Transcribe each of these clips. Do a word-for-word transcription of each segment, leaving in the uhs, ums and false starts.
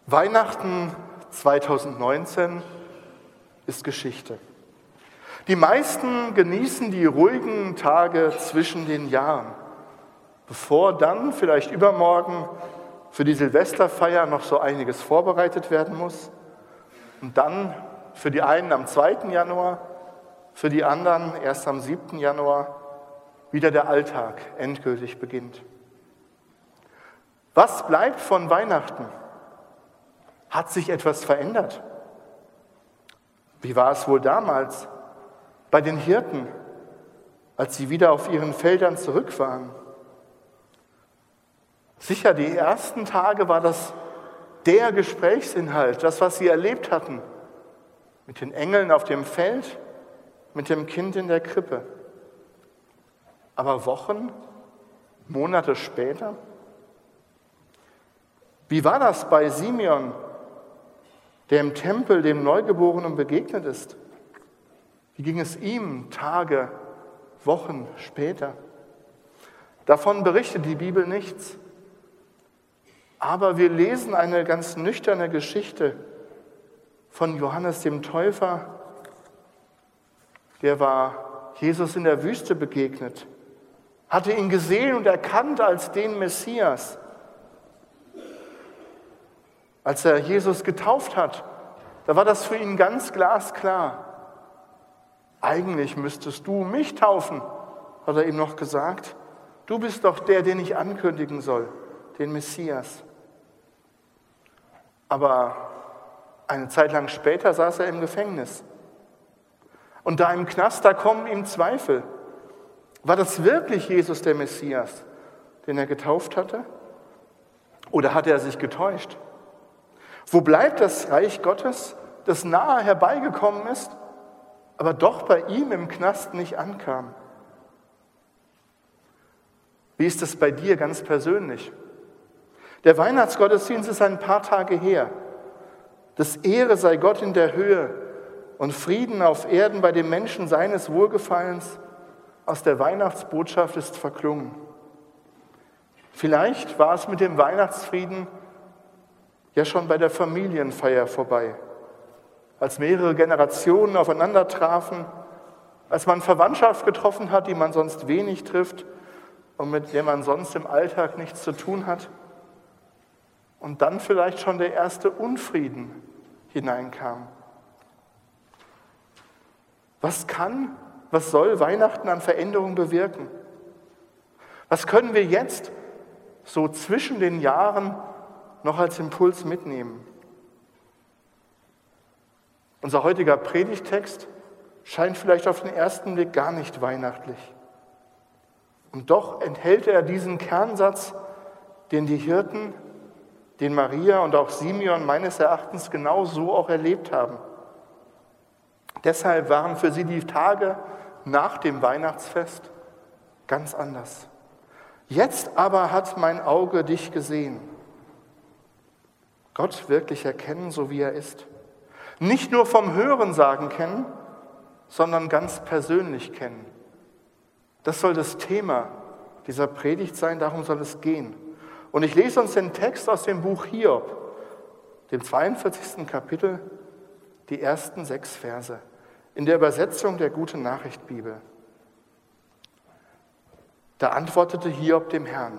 Weihnachten zweitausendneunzehn ist Geschichte. Die meisten genießen die ruhigen Tage zwischen den Jahren, bevor dann vielleicht übermorgen für die Silvesterfeier noch so einiges vorbereitet werden muss und dann für die einen am zweiten Januar, für die anderen erst am siebten Januar wieder der Alltag endgültig beginnt. Was bleibt von Weihnachten? Hat sich etwas verändert? Wie war es wohl damals bei den Hirten, als sie wieder auf ihren Feldern zurück waren? Sicher, die ersten Tage war das der Gesprächsinhalt, das, was sie erlebt hatten, mit den Engeln auf dem Feld, mit dem Kind in der Krippe. Aber Wochen, Monate später? Wie war das bei Simeon, der im Tempel dem Neugeborenen begegnet ist? Wie ging es ihm Tage, Wochen später? Davon berichtet die Bibel nichts. Aber wir lesen eine ganz nüchterne Geschichte von Johannes dem Täufer. Der war Jesus in der Wüste begegnet, hatte ihn gesehen und erkannt als den Messias. Als er Jesus getauft hat, da war das für ihn ganz glasklar. Eigentlich müsstest du mich taufen, hat er ihm noch gesagt. Du bist doch der, den ich ankündigen soll, den Messias. Aber eine Zeit lang später saß er im Gefängnis. Und da im Knast, da kommen ihm Zweifel. War das wirklich Jesus der Messias, den er getauft hatte? Oder hatte er sich getäuscht? Wo bleibt das Reich Gottes, das nahe herbeigekommen ist, aber doch bei ihm im Knast nicht ankam? Wie ist es bei dir ganz persönlich? Der Weihnachtsgottesdienst ist ein paar Tage her. Das Ehre sei Gott in der Höhe und Frieden auf Erden bei den Menschen seines Wohlgefallens aus der Weihnachtsbotschaft ist verklungen. Vielleicht war es mit dem Weihnachtsfrieden ja schon bei der Familienfeier vorbei, als mehrere Generationen aufeinander trafen, als man Verwandtschaft getroffen hat, die man sonst wenig trifft und mit der man sonst im Alltag nichts zu tun hat. Und dann vielleicht schon der erste Unfrieden hineinkam. Was kann, was soll Weihnachten an Veränderung bewirken? Was können wir jetzt so zwischen den Jahren noch als Impuls mitnehmen? Unser heutiger Predigttext scheint vielleicht auf den ersten Blick gar nicht weihnachtlich. Und doch enthält er diesen Kernsatz, den die Hirten, den Maria und auch Simeon meines Erachtens genau so auch erlebt haben. Deshalb waren für sie die Tage nach dem Weihnachtsfest ganz anders. Jetzt aber hat mein Auge dich gesehen. Gott wirklich erkennen, so wie er ist. Nicht nur vom Hörensagen kennen, sondern ganz persönlich kennen. Das soll das Thema dieser Predigt sein, darum soll es gehen. Und ich lese uns den Text aus dem Buch Hiob, dem zweiundvierzigsten Kapitel, die ersten sechs Verse, in der Übersetzung der Gute-Nachricht-Bibel. Da antwortete Hiob dem Herrn: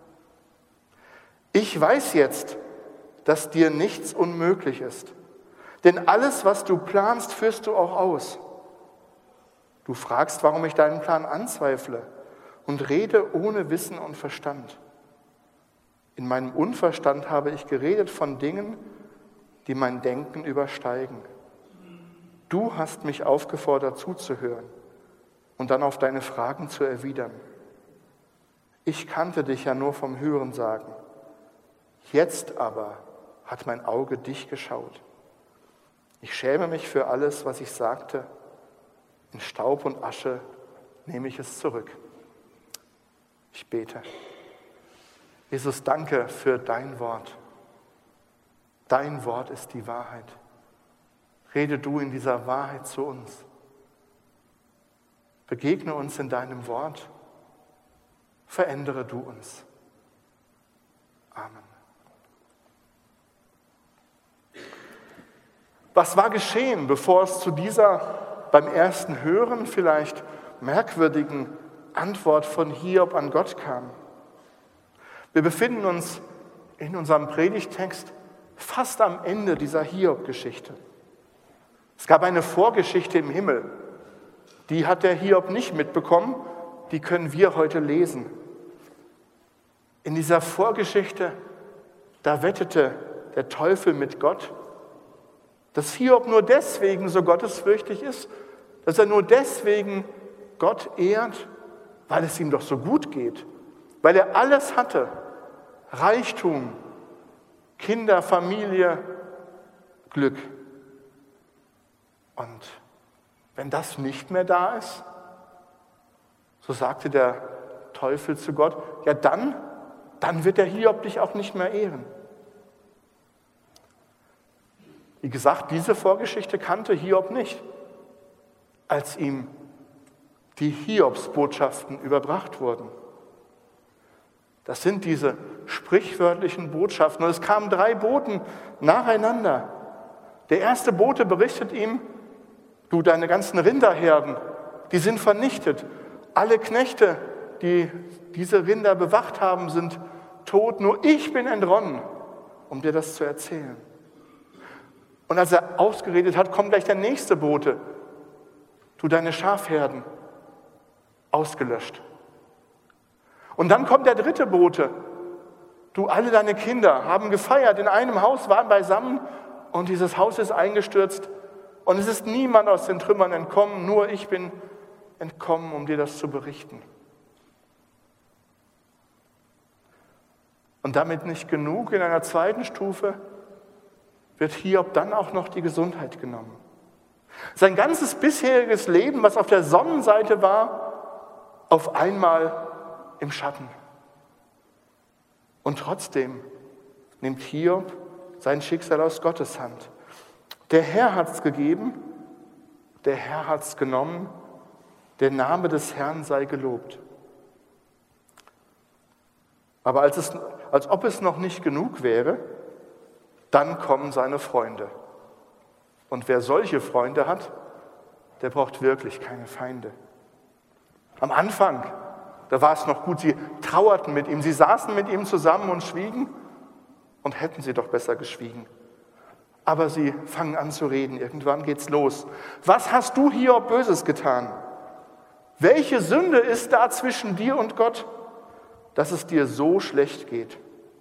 Ich weiß jetzt, dass dir nichts unmöglich ist, denn alles, was du planst, führst du auch aus. Du fragst, warum ich deinen Plan anzweifle und rede ohne Wissen und Verstand. In meinem Unverstand habe ich geredet von Dingen, die mein Denken übersteigen. Du hast mich aufgefordert, zuzuhören und dann auf deine Fragen zu erwidern. Ich kannte dich ja nur vom Hörensagen. Jetzt aber hat mein Auge dich geschaut. Ich schäme mich für alles, was ich sagte. In Staub und Asche nehme ich es zurück. Ich bete. Jesus, danke für dein Wort. Dein Wort ist die Wahrheit. Rede du in dieser Wahrheit zu uns. Begegne uns in deinem Wort. Verändere du uns. Amen. Was war geschehen, bevor es zu dieser beim ersten Hören vielleicht merkwürdigen Antwort von Hiob an Gott kam? Wir befinden uns in unserem Predigttext fast am Ende dieser Hiob-Geschichte. Es gab eine Vorgeschichte im Himmel, die hat der Hiob nicht mitbekommen, die können wir heute lesen. In dieser Vorgeschichte, da wettete der Teufel mit Gott, dass Hiob nur deswegen so gottesfürchtig ist, dass er nur deswegen Gott ehrt, weil es ihm doch so gut geht, weil er alles hatte, Reichtum, Kinder, Familie, Glück. Und wenn das nicht mehr da ist, so sagte der Teufel zu Gott, ja dann, dann wird der Hiob dich auch nicht mehr ehren. Wie gesagt, diese Vorgeschichte kannte Hiob nicht, als ihm die Hiobsbotschaften überbracht wurden. Das sind diese sprichwörtlichen Botschaften. Und es kamen drei Boten nacheinander. Der erste Bote berichtet ihm, du, deine ganzen Rinderherden, die sind vernichtet. Alle Knechte, die diese Rinder bewacht haben, sind tot. Nur ich bin entronnen, um dir das zu erzählen. Und als er ausgeredet hat, kommt gleich der nächste Bote. Du, deine Schafherden, ausgelöscht. Und dann kommt der dritte Bote. Du, alle deine Kinder haben gefeiert, in einem Haus waren beisammen und dieses Haus ist eingestürzt und es ist niemand aus den Trümmern entkommen, nur ich bin entkommen, um dir das zu berichten. Und damit nicht genug, in einer zweiten Stufe wird Hiob dann auch noch die Gesundheit genommen. Sein ganzes bisheriges Leben, was auf der Sonnenseite war, auf einmal im Schatten. Und trotzdem nimmt Hiob sein Schicksal aus Gottes Hand. Der Herr hat es gegeben, der Herr hat es genommen, der Name des Herrn sei gelobt. Aber als, es, als ob es noch nicht genug wäre, dann kommen seine Freunde. Und wer solche Freunde hat, der braucht wirklich keine Feinde. Am Anfang, da war es noch gut, sie trauerten mit ihm, sie saßen mit ihm zusammen und schwiegen und hätten sie doch besser geschwiegen. Aber sie fangen an zu reden, irgendwann geht's los. Was hast du, Hiob, Böses getan? Welche Sünde ist da zwischen dir und Gott, dass es dir so schlecht geht?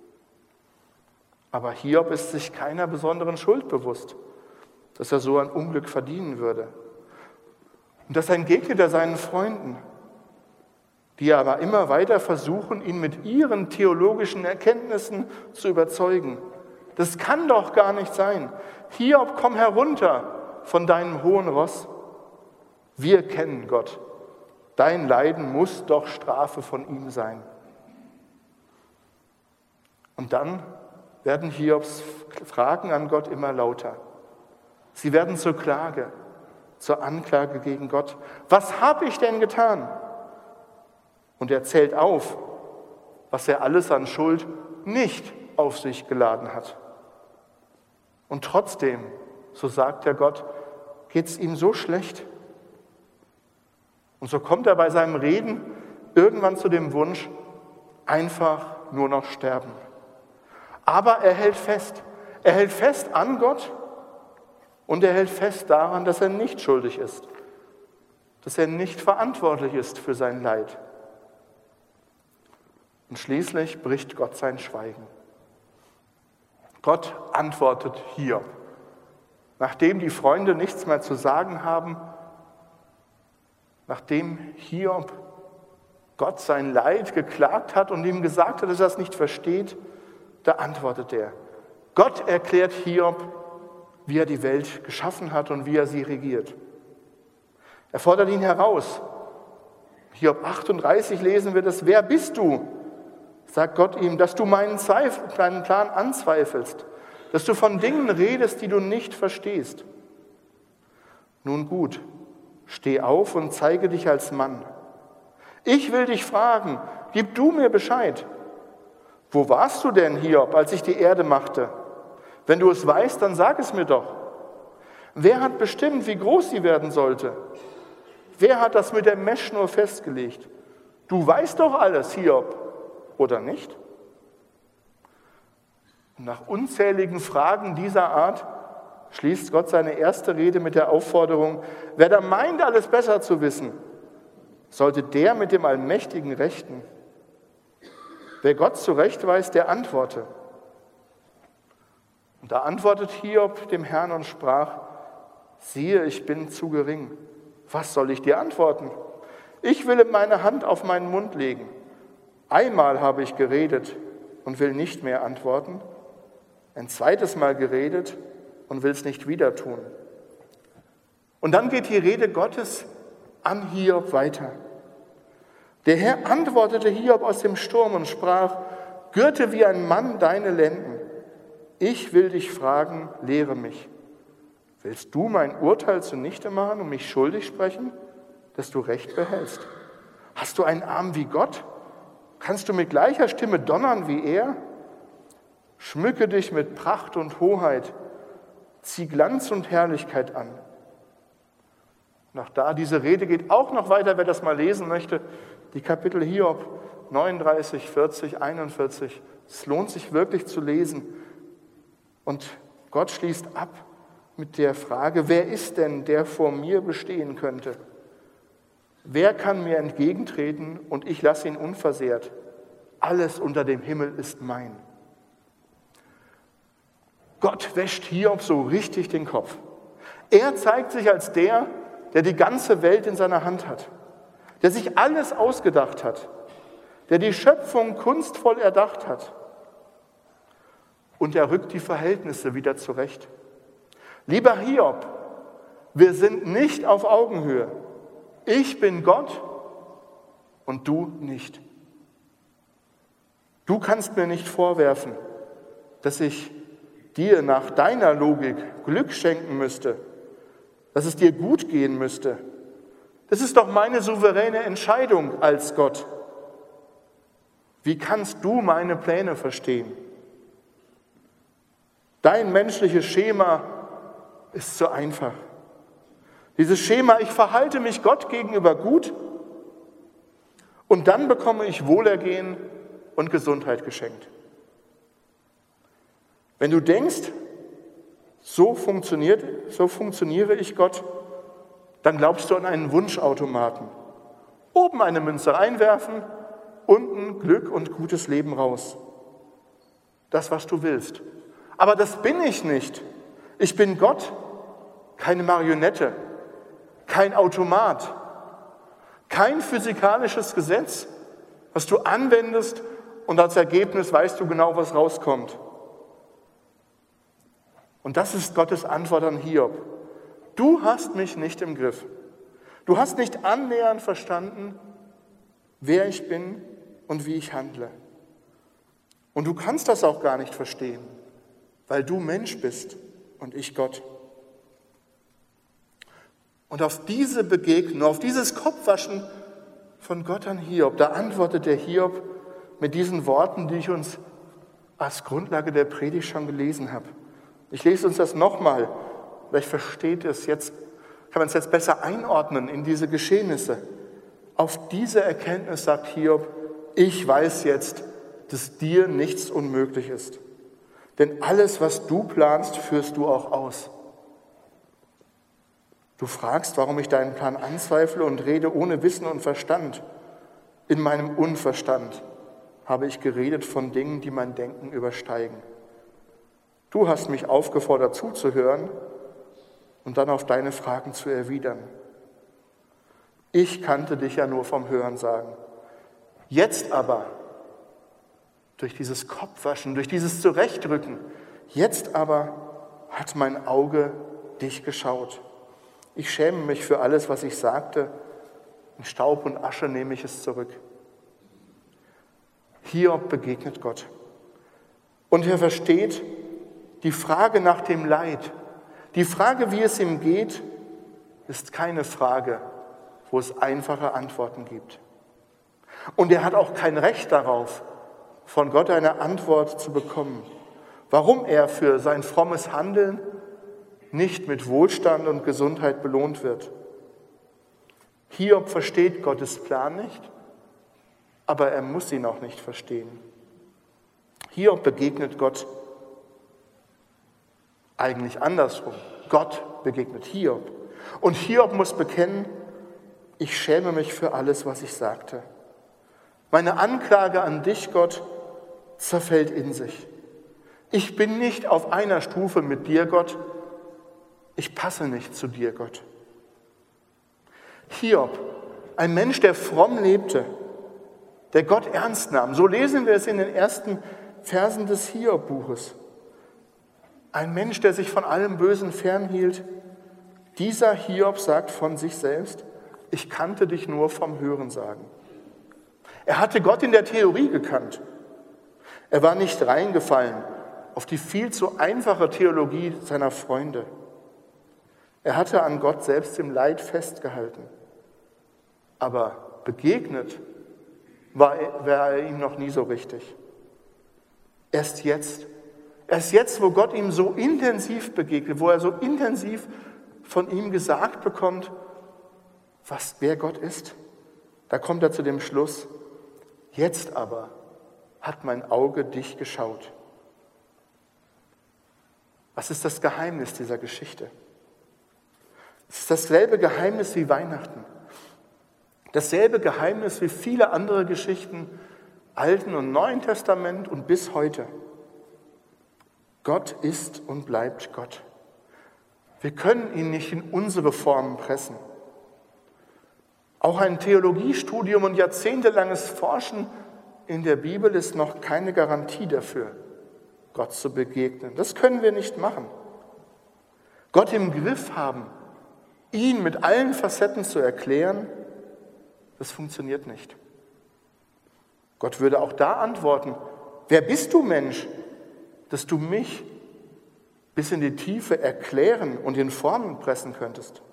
Aber Hiob ist sich keiner besonderen Schuld bewusst, dass er so ein Unglück verdienen würde. Und das entgegnet er seinen Freunden, die aber immer weiter versuchen, ihn mit ihren theologischen Erkenntnissen zu überzeugen. Das kann doch gar nicht sein. Hiob, komm herunter von deinem hohen Ross. Wir kennen Gott. Dein Leiden muss doch Strafe von ihm sein. Und dann werden Hiobs Fragen an Gott immer lauter. Sie werden zur Klage, zur Anklage gegen Gott. Was habe ich denn getan? Und er zählt auf, was er alles an Schuld nicht auf sich geladen hat. Und trotzdem, so sagt der Gott, geht es ihm so schlecht. Und so kommt er bei seinem Reden irgendwann zu dem Wunsch, einfach nur noch sterben. Aber er hält fest. Er hält fest an Gott und er hält fest daran, dass er nicht schuldig ist, dass er nicht verantwortlich ist für sein Leid. Und schließlich bricht Gott sein Schweigen. Gott antwortet Hiob. Nachdem die Freunde nichts mehr zu sagen haben, nachdem Hiob Gott sein Leid geklagt hat und ihm gesagt hat, dass er es nicht versteht, da antwortet er. Gott erklärt Hiob, wie er die Welt geschaffen hat und wie er sie regiert. Er fordert ihn heraus. Hiob achtunddreißig lesen wir das, wer bist du? Sagt Gott ihm, dass du meinen, Zweifel, deinen Plan anzweifelst, dass du von Dingen redest, die du nicht verstehst. Nun gut, steh auf und zeige dich als Mann. Ich will dich fragen, gib du mir Bescheid. Wo warst du denn, Hiob, als ich die Erde machte? Wenn du es weißt, dann sag es mir doch. Wer hat bestimmt, wie groß sie werden sollte? Wer hat das mit der Messschnur festgelegt? Du weißt doch alles, Hiob, oder nicht? Und nach unzähligen Fragen dieser Art schließt Gott seine erste Rede mit der Aufforderung, wer da meint, alles besser zu wissen, sollte der mit dem Allmächtigen rechten. Wer Gott zurechtweist, der antworte. Und da antwortet Hiob dem Herrn und sprach, siehe, ich bin zu gering. Was soll ich dir antworten? Ich will meine Hand auf meinen Mund legen. Einmal habe ich geredet und will nicht mehr antworten. Ein zweites Mal geredet und will es nicht wieder tun. Und dann geht die Rede Gottes an Hiob weiter. Der Herr antwortete Hiob aus dem Sturm und sprach, gürte wie ein Mann deine Lenden. Ich will dich fragen, lehre mich. Willst du mein Urteil zunichte machen und mich schuldig sprechen, dass du Recht behältst? Hast du einen Arm wie Gott? Kannst du mit gleicher Stimme donnern wie er? Schmücke dich mit Pracht und Hoheit, zieh Glanz und Herrlichkeit an. Nach da, diese Rede geht auch noch weiter, wer das mal lesen möchte, die Kapitel Hiob neununddreißig, vierzig, einundvierzig. Es lohnt sich wirklich zu lesen. Und Gott schließt ab mit der Frage, wer ist denn, der vor mir bestehen könnte? Wer kann mir entgegentreten und ich lasse ihn unversehrt? Alles unter dem Himmel ist mein. Gott wäscht Hiob so richtig den Kopf. Er zeigt sich als der, der die ganze Welt in seiner Hand hat, der sich alles ausgedacht hat, der die Schöpfung kunstvoll erdacht hat. Und er rückt die Verhältnisse wieder zurecht. Lieber Hiob, wir sind nicht auf Augenhöhe. Ich bin Gott und du nicht. Du kannst mir nicht vorwerfen, dass ich dir nach deiner Logik Glück schenken müsste, dass es dir gut gehen müsste. Das ist doch meine souveräne Entscheidung als Gott. Wie kannst du meine Pläne verstehen? Dein menschliches Schema ist zu einfach. Dieses Schema, ich verhalte mich Gott gegenüber gut und dann bekomme ich Wohlergehen und Gesundheit geschenkt. Wenn du denkst, so funktioniert, so funktioniere ich Gott, dann glaubst du an einen Wunschautomaten. Oben eine Münze einwerfen, unten Glück und gutes Leben raus. Das, was du willst. Aber das bin ich nicht. Ich bin Gott, keine Marionette, kein Automat, kein physikalisches Gesetz, was du anwendest und als Ergebnis weißt du genau, was rauskommt. Und das ist Gottes Antwort an Hiob. Du hast mich nicht im Griff. Du hast nicht annähernd verstanden, wer ich bin und wie ich handle. Und du kannst das auch gar nicht verstehen, weil du Mensch bist und ich Gott. Und auf diese Begegnung, auf dieses Kopfwaschen von Gott an Hiob, da antwortet der Hiob mit diesen Worten, die ich uns als Grundlage der Predigt schon gelesen habe. Ich lese uns das nochmal, vielleicht versteht es jetzt, kann man es jetzt besser einordnen in diese Geschehnisse. Auf diese Erkenntnis sagt Hiob, ich weiß jetzt, dass dir nichts unmöglich ist. Denn alles, was du planst, führst du auch aus. Du fragst, warum ich deinen Plan anzweifle und rede ohne Wissen und Verstand. In meinem Unverstand habe ich geredet von Dingen, die mein Denken übersteigen. Du hast mich aufgefordert, zuzuhören und dann auf deine Fragen zu erwidern. Ich kannte dich ja nur vom Hörensagen. Jetzt aber, durch dieses Kopfwaschen, durch dieses Zurechtrücken, jetzt aber hat mein Auge dich geschaut. Ich schäme mich für alles, was ich sagte. In Staub und Asche nehme ich es zurück. Hiob begegnet Gott. Und er versteht die Frage nach dem Leid. Die Frage, wie es ihm geht, ist keine Frage, wo es einfache Antworten gibt. Und er hat auch kein Recht darauf, von Gott eine Antwort zu bekommen. Warum er für sein frommes Handeln nicht mit Wohlstand und Gesundheit belohnt wird. Hiob versteht Gottes Plan nicht, aber er muss ihn auch nicht verstehen. Hiob begegnet Gott eigentlich andersrum. Gott begegnet Hiob. Und Hiob muss bekennen, ich schäme mich für alles, was ich sagte. Meine Anklage an dich, Gott, zerfällt in sich. Ich bin nicht auf einer Stufe mit dir, Gott. Ich passe nicht zu dir, Gott. Hiob, ein Mensch, der fromm lebte, der Gott ernst nahm. So lesen wir es in den ersten Versen des Hiob-Buches. Ein Mensch, der sich von allem Bösen fernhielt. Dieser Hiob sagt von sich selbst, ich kannte dich nur vom Hörensagen. Er hatte Gott in der Theorie gekannt. Er war nicht reingefallen auf die viel zu einfache Theologie seiner Freunde. Er hatte an Gott selbst im Leid festgehalten. Aber begegnet war er, war er ihm noch nie so richtig. Erst jetzt, erst jetzt, wo Gott ihm so intensiv begegnet, wo er so intensiv von ihm gesagt bekommt, was, wer Gott ist, da kommt er zu dem Schluss, jetzt aber hat mein Auge dich geschaut. Was ist das Geheimnis dieser Geschichte? Es ist dasselbe Geheimnis wie Weihnachten. Dasselbe Geheimnis wie viele andere Geschichten, Alten und Neuen Testament und bis heute. Gott ist und bleibt Gott. Wir können ihn nicht in unsere Formen pressen. Auch ein Theologiestudium und jahrzehntelanges Forschen in der Bibel ist noch keine Garantie dafür, Gott zu begegnen. Das können wir nicht machen. Gott im Griff haben, ihn mit allen Facetten zu erklären, das funktioniert nicht. Gott würde auch da antworten, wer bist du, Mensch, dass du mich bis in die Tiefe erklären und in Formen pressen könntest?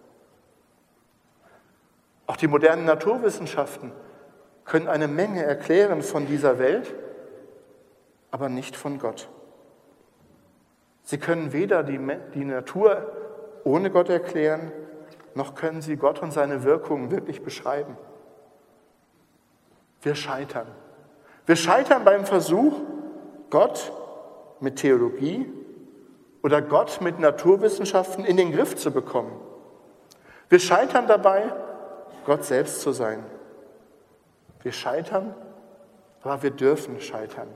Auch die modernen Naturwissenschaften können eine Menge erklären von dieser Welt, aber nicht von Gott. Sie können weder die, die Natur ohne Gott erklären, noch können sie Gott und seine Wirkungen wirklich beschreiben. Wir scheitern. Wir scheitern beim Versuch, Gott mit Theologie oder Gott mit Naturwissenschaften in den Griff zu bekommen. Wir scheitern dabei, Gott selbst zu sein. Wir scheitern, aber wir dürfen scheitern.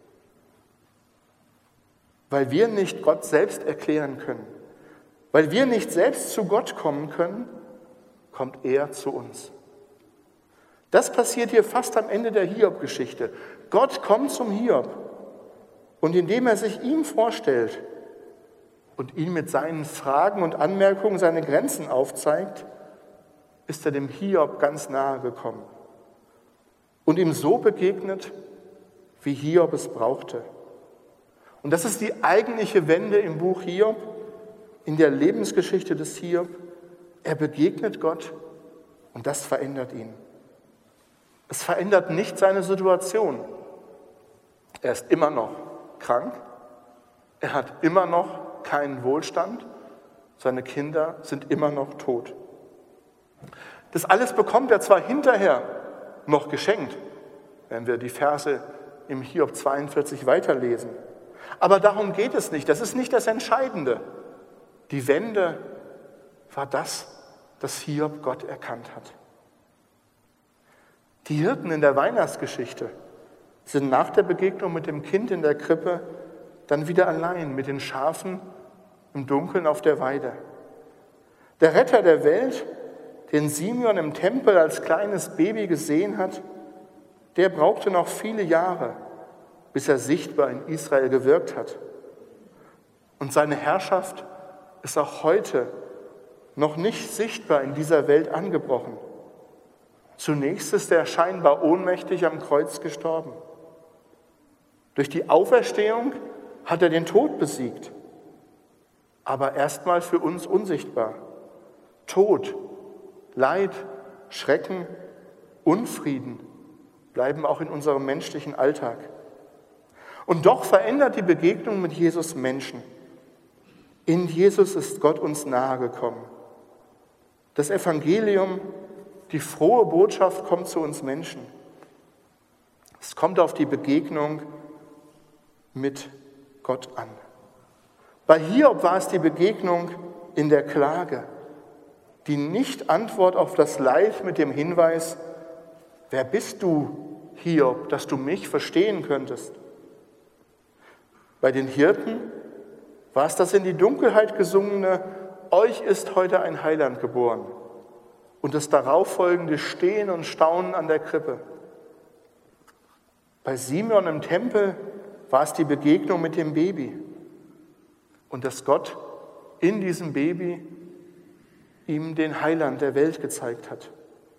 Weil wir nicht Gott selbst erklären können, weil wir nicht selbst zu Gott kommen können, kommt er zu uns. Das passiert hier fast am Ende der Hiob-Geschichte. Gott kommt zum Hiob und indem er sich ihm vorstellt und ihm mit seinen Fragen und Anmerkungen seine Grenzen aufzeigt, ist er dem Hiob ganz nahe gekommen und ihm so begegnet, wie Hiob es brauchte. Und das ist die eigentliche Wende im Buch Hiob, in der Lebensgeschichte des Hiob. Er begegnet Gott und das verändert ihn. Es verändert nicht seine Situation. Er ist immer noch krank, er hat immer noch keinen Wohlstand, seine Kinder sind immer noch tot. Das alles bekommt er zwar hinterher noch geschenkt, wenn wir die Verse im Hiob zweiundvierzig weiterlesen. Aber darum geht es nicht, das ist nicht das Entscheidende. Die Wende war das, dass Hiob Gott erkannt hat. Die Hirten in der Weihnachtsgeschichte sind nach der Begegnung mit dem Kind in der Krippe dann wieder allein mit den Schafen im Dunkeln auf der Weide. Der Retter der Welt, den Simeon im Tempel als kleines Baby gesehen hat, der brauchte noch viele Jahre, bis er sichtbar in Israel gewirkt hat. Und seine Herrschaft ist auch heute noch nicht sichtbar in dieser Welt angebrochen. Zunächst ist er scheinbar ohnmächtig am Kreuz gestorben. Durch die Auferstehung hat er den Tod besiegt, aber erstmal für uns unsichtbar. Tod, Leid, Schrecken, Unfrieden bleiben auch in unserem menschlichen Alltag. Und doch verändert die Begegnung mit Jesus Menschen. In Jesus ist Gott uns nahe gekommen. Das Evangelium, die frohe Botschaft kommt zu uns Menschen. Es kommt auf die Begegnung mit Gott an. Bei Hiob war es die Begegnung in der Klage, die Nicht-Antwort auf das Leid mit dem Hinweis, wer bist du, Hiob, dass du mich verstehen könntest? Bei den Hirten war es das in die Dunkelheit gesungene, euch ist heute ein Heiland geboren, und das darauffolgende Stehen und Staunen an der Krippe. Bei Simeon im Tempel war es die Begegnung mit dem Baby und dass Gott in diesem Baby ihm den Heiland der Welt gezeigt hat.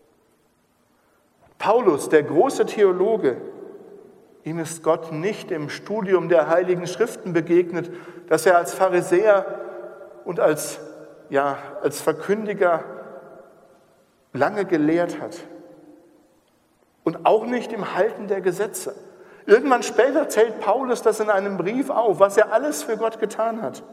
Paulus, der große Theologe, ihm ist Gott nicht im Studium der Heiligen Schriften begegnet, das er als Pharisäer und als, ja, als Verkündiger lange gelehrt hat. Und auch nicht im Halten der Gesetze. Irgendwann später zählt Paulus das in einem Brief auf, was er alles für Gott getan hat.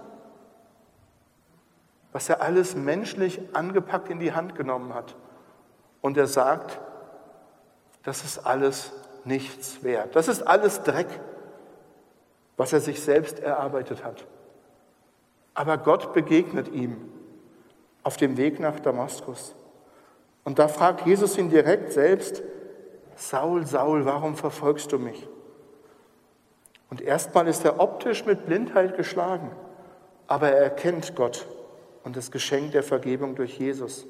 Was er alles menschlich angepackt in die Hand genommen hat. Und er sagt, das ist alles nichts wert. Das ist alles Dreck, was er sich selbst erarbeitet hat. Aber Gott begegnet ihm auf dem Weg nach Damaskus. Und da fragt Jesus ihn direkt selbst, Saul, Saul, warum verfolgst du mich? Und erstmal ist er optisch mit Blindheit geschlagen, aber er erkennt Gott und das Geschenk der Vergebung durch Jesus.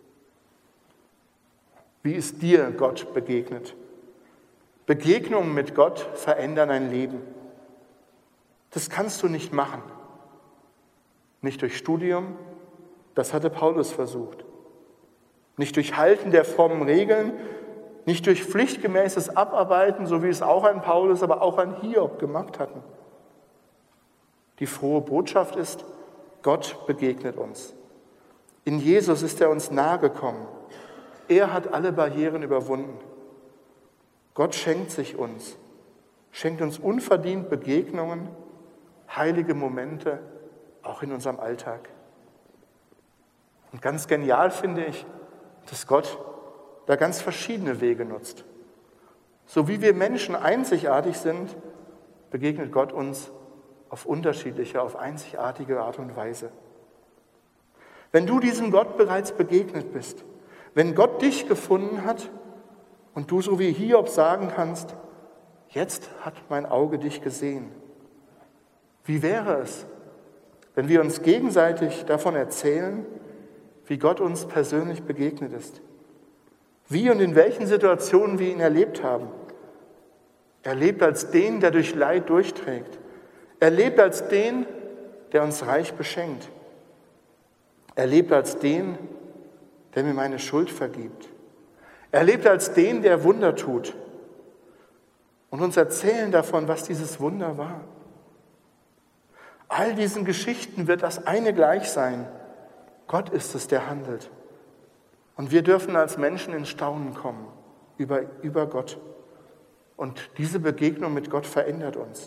Wie ist dir Gott begegnet? Begegnungen mit Gott verändern ein Leben. Das kannst du nicht machen. Nicht durch Studium, das hatte Paulus versucht. Nicht durch Halten der frommen Regeln, nicht durch pflichtgemäßes Abarbeiten, so wie es auch ein Paulus, aber auch ein Hiob gemacht hatten. Die frohe Botschaft ist, Gott begegnet uns. In Jesus ist er uns nahe gekommen. Er hat alle Barrieren überwunden. Gott schenkt sich uns, schenkt uns unverdient Begegnungen, heilige Momente, auch in unserem Alltag. Und ganz genial finde ich, dass Gott da ganz verschiedene Wege nutzt. So wie wir Menschen einzigartig sind, begegnet Gott uns auf unterschiedliche, auf einzigartige Art und Weise. Wenn du diesem Gott bereits begegnet bist, wenn Gott dich gefunden hat und du so wie Hiob sagen kannst, jetzt hat mein Auge dich gesehen. Wie wäre es, wenn wir uns gegenseitig davon erzählen, wie Gott uns persönlich begegnet ist? Wie und in welchen Situationen wir ihn erlebt haben. Er lebt als den, der durch Leid durchträgt. Er lebt als den, der uns reich beschenkt. Er lebt als den, der mir meine Schuld vergibt. Er lebt als den, der Wunder tut. Und uns erzählen davon, was dieses Wunder war. All diesen Geschichten wird das eine gleich sein. Gott ist es, der handelt. Und wir dürfen als Menschen in Staunen kommen über, über Gott. Und diese Begegnung mit Gott verändert uns.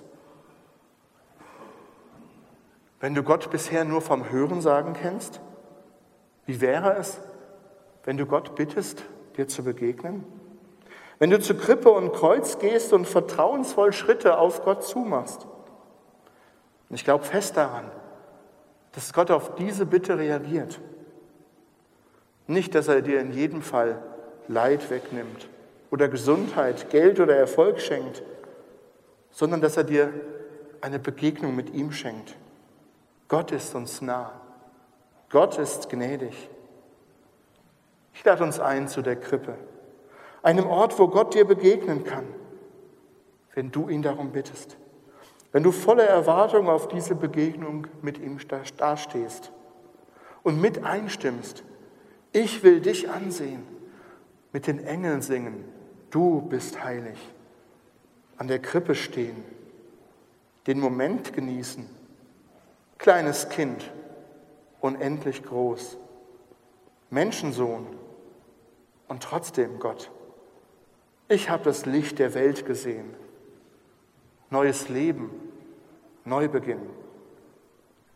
Wenn du Gott bisher nur vom Hörensagen kennst, wie wäre es, wenn du Gott bittest, dir zu begegnen? Wenn du zu Krippe und Kreuz gehst und vertrauensvoll Schritte auf Gott zumachst. Und ich glaube fest daran, dass Gott auf diese Bitte reagiert. Nicht, dass er dir in jedem Fall Leid wegnimmt oder Gesundheit, Geld oder Erfolg schenkt, sondern dass er dir eine Begegnung mit ihm schenkt. Gott ist uns nah. Gott ist gnädig. Ich lade uns ein zu der Krippe, einem Ort, wo Gott dir begegnen kann, wenn du ihn darum bittest, wenn du voller Erwartung auf diese Begegnung mit ihm dastehst und mit einstimmst. Ich will dich ansehen, mit den Engeln singen, du bist heilig. An der Krippe stehen, den Moment genießen, kleines Kind, unendlich groß, Menschensohn und trotzdem Gott. Ich habe das Licht der Welt gesehen, neues Leben, Neubeginn.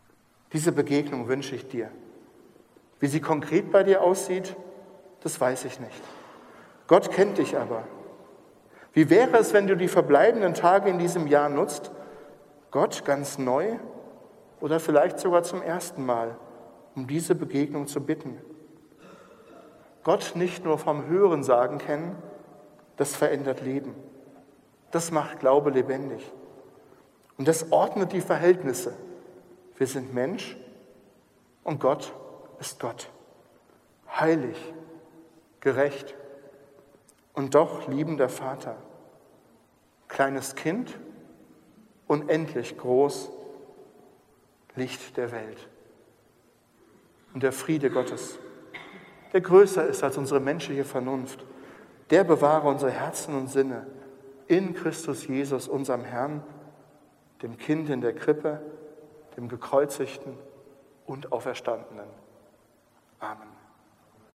Diese Begegnung wünsche ich dir. Wie sie konkret bei dir aussieht, das weiß ich nicht. Gott kennt dich aber. Wie wäre es, wenn du die verbleibenden Tage in diesem Jahr nutzt, Gott ganz neu oder vielleicht sogar zum ersten Mal um diese Begegnung zu bitten? Gott nicht nur vom Hörensagen kennen, das verändert Leben. Das macht Glaube lebendig. Und das ordnet die Verhältnisse. Wir sind Mensch und Gott ist Gott. Heilig, gerecht und doch liebender Vater. Kleines Kind, unendlich groß, Licht der Welt. Und der Friede Gottes, der größer ist als unsere menschliche Vernunft, der bewahre unsere Herzen und Sinne in Christus Jesus, unserem Herrn, dem Kind in der Krippe, dem Gekreuzigten und Auferstandenen. Amen.